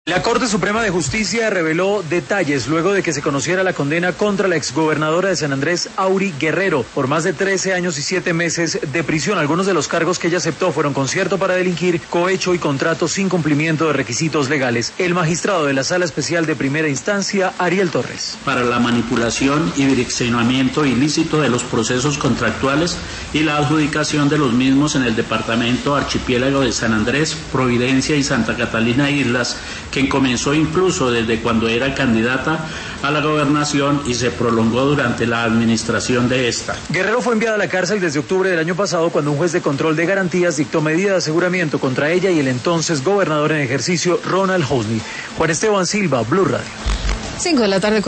La Corte Suprema de Justicia reveló detalles luego de que se conociera la condena contra la exgobernadora de San Andrés, Auri Guerrero, por más de 13 años y 7 meses de prisión. Algunos de los cargos que ella aceptó fueron concierto para delinquir, cohecho y contrato sin cumplimiento de requisitos legales. El magistrado de la Sala Especial de Primera Instancia, Ariel Torres. Para la manipulación y direccionamiento ilícito de los procesos contractuales y la adjudicación de los mismos en el departamento archipiélago de San Andrés, Providencia y Santa Catalina Islas, que comenzó incluso desde cuando era candidata a la gobernación y se prolongó durante la administración de esta. Guerrero fue enviada a la cárcel desde octubre del año pasado cuando un juez de control de garantías dictó medida de aseguramiento contra ella y el entonces gobernador en ejercicio, Ronald Husney. Juan Esteban Silva, Blue Radio. 5 de la tarde.